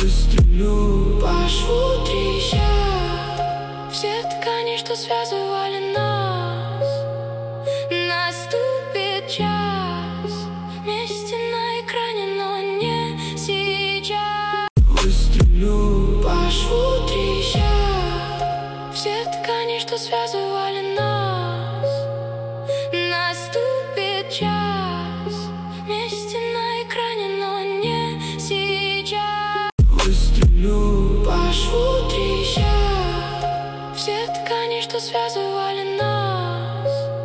Выстрелю по шву трещат все ткани, что связывали нас. Наступит час вместе на экране, но не сейчас. Выстрелю по шву трещат все ткани, что связывали нас. Наступит час вместе на экране, но не сейчас. Выстрелю по шву трещат все ткани, что связывали нас.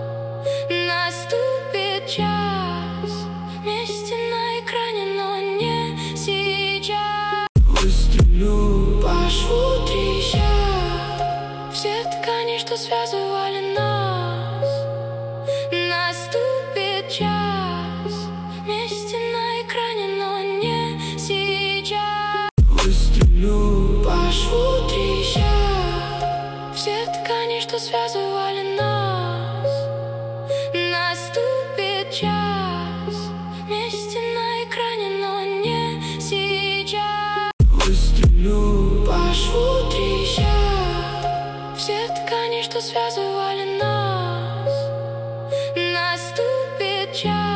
Наступит час вместе на экране, но не сейчас. Выстрелю по шву трещат все ткани, что связывали нас. Наступит час вместе на экране, но не сейчас. Выстрелю по шву трещат все ткани, что связывали нас. Наступит час вместе на экране, но не сейчас. Выстрелю по шву трещат все ткани, что связывали нас. Наступит час.